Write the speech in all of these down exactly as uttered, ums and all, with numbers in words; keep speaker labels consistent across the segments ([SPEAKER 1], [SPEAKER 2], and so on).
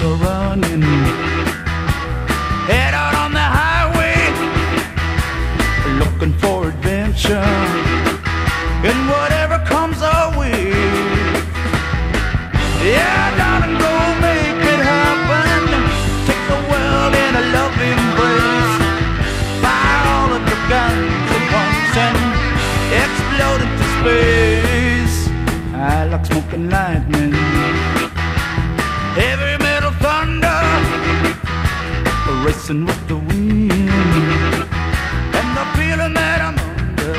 [SPEAKER 1] motor running, head out on the highway, looking for adventure and whatever comes our way. Yeah, darling, go make it happen. Take the world in a loving embrace. Fire all of your guns at once and explode into space. I like smoking lightning, heavy metal thunder, racing with the wind, and the feeling that I'm under.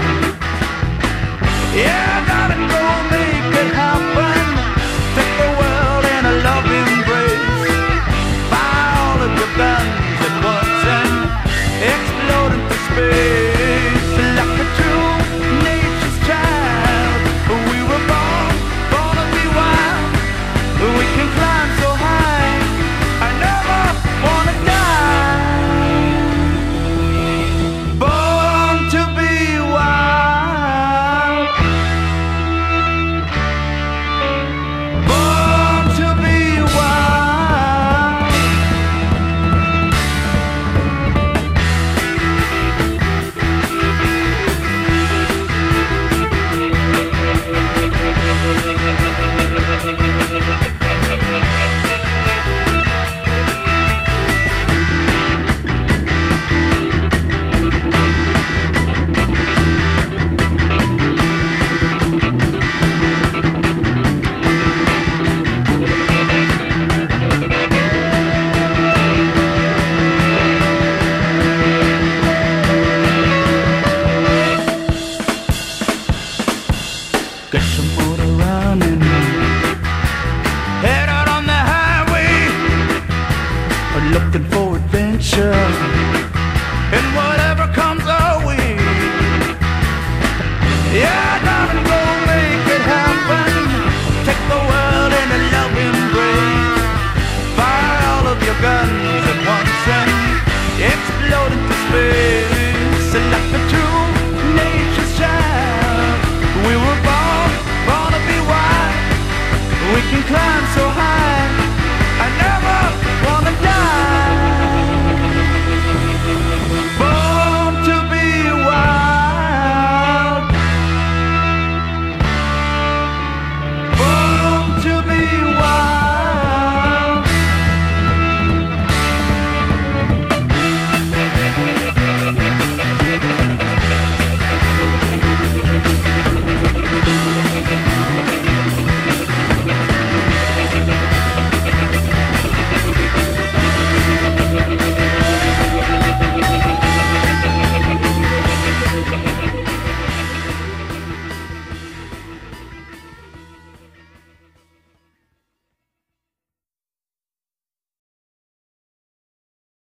[SPEAKER 1] Yeah, darling, go make it happen. Take the world in a loving embrace. Fire all of your guns at once and explode into space. Like a true nature's child, we were born, born to be wild. We can climb so high, I never wanna die. Born to be wild, born to be wild. Get some motor running, head out on the highway, looking for adventure.